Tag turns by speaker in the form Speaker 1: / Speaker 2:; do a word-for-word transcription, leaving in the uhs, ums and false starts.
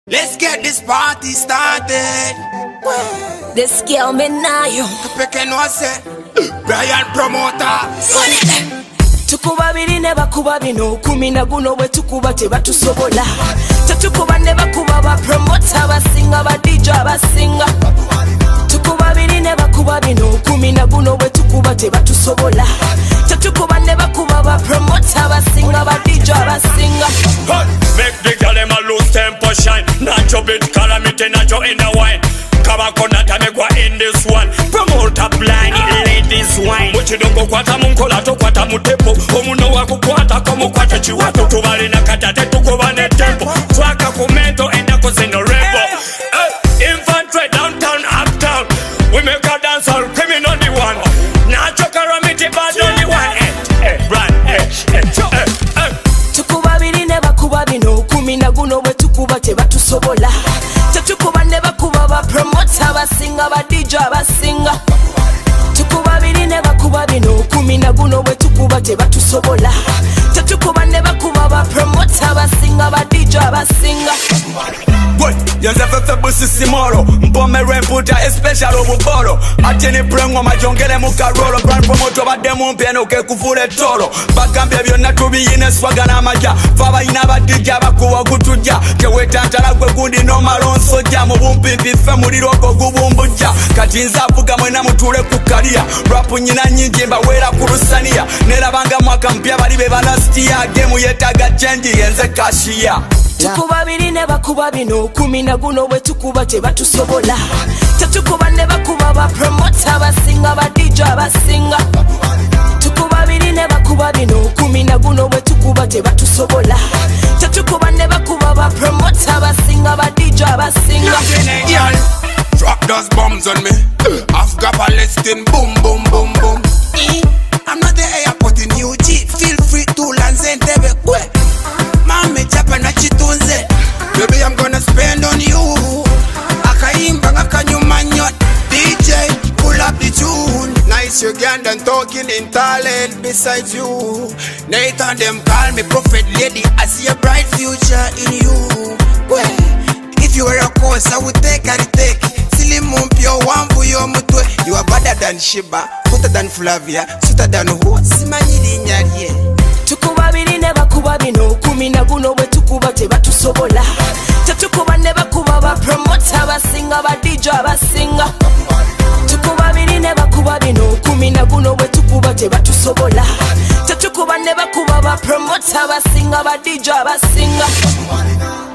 Speaker 1: Let's get this party started.
Speaker 2: This girl me now you
Speaker 1: Kapeke no se Brian promoter.
Speaker 2: Tukuba biri ne bakuba bino kumi na guno bwe tukuba tebatusobola. Tetukuba ne bakuba ba promoter basinga ba D J basinga. Tukuba biri ne bakuba bino kumi na guno bwe tukuba tebatusobola. Tetukuba ne bakuba ba promoter basinga ba D J basinga.
Speaker 3: Make the girl them a lose tempo shine. Nacho bit calamity, nacho in the wine. Kabakona tamegwa in this one. Promoter blind, ladies wine. Muchidongo kwata munkola to kwata mutepo. Omuno wako kwata komu kwata chiwato. Tubali na katate tukubane tempo. Twaka kumento enda kuzeno rebo. Infantry downtown, uptown. We make a dance all criminal on the one. Nacho calamity bad on the one. Eh, eh, brand, eh, eh, eh, eh.
Speaker 2: Tukuba biri ne bakuba bino kumi na guno bwe tukuba tebatusobola. Tetukuba ne bakuba ba promoter basinga ba D J basinga. Tukuba biri ne bakuba bino kumi na guno bwe tukuba tebatusobola. Tetukuba ne bakuba ba promoter basinga ba D J basinga.
Speaker 4: Boy, yanze fefe busisi moro Mpome remputa especial obuboro Atini prengo majongele mukarolo Brand promoter bademu mpeno ke kufule toro Bagambia byonna tubiyine swaga na maja Faba ina badija bakuwa kutuja Keweta ntala kwe kundi no malonso ja Mubumpi bife muliro gugubumbuja Katinza avuga mwena mutule kukalia Rapu nyina nyingi mbawera kurusania Nera banga mwaka mpya balibe balastia Gemu yetaga change yenze kashia.
Speaker 2: Tukuba biri ne bakuba bino kumi na guno bwe tukuba tebatusobola. Tetukuba ne bakuba ba promoter basinga ba D J basinga. Tukuba biri ne bakuba bino kumi na guno bwe tukuba tebatusobola. Tetukuba ne bakuba ba promoter basinga ba D J basinga.
Speaker 1: Girl, drop those bombs on me. After Palestine, boom, boom, boom, boom. I'm not the airport in U G. Feel free to land Zentebe kwe. Mame chapa na chitunze. Baby, I'm gonna spend on you. Akaimba ngakanyuma nyot. D J, pull up the tune. Nice Ugandan talking in talent besides you. Nathan them call me prophet lady. I see a bright future in you. Well, if you were a course, I would take and take. Silly mumpio wambu yo mutwe. You are better than Shiba, better than Flavia, sweeter than who? Simanyidi nyariye.
Speaker 2: Tukuba biri ne bakuba bino kumi na guno bwe tukuba tebatusobola. Tetukuba ne bakuba ba promoter basinga ba D J basinga. Tukuba biri ne bakuba bino kumi na guno bwe tukuba tebatusobola. Tetukuba ne bakuba ba promoter basinga ba D J basinga.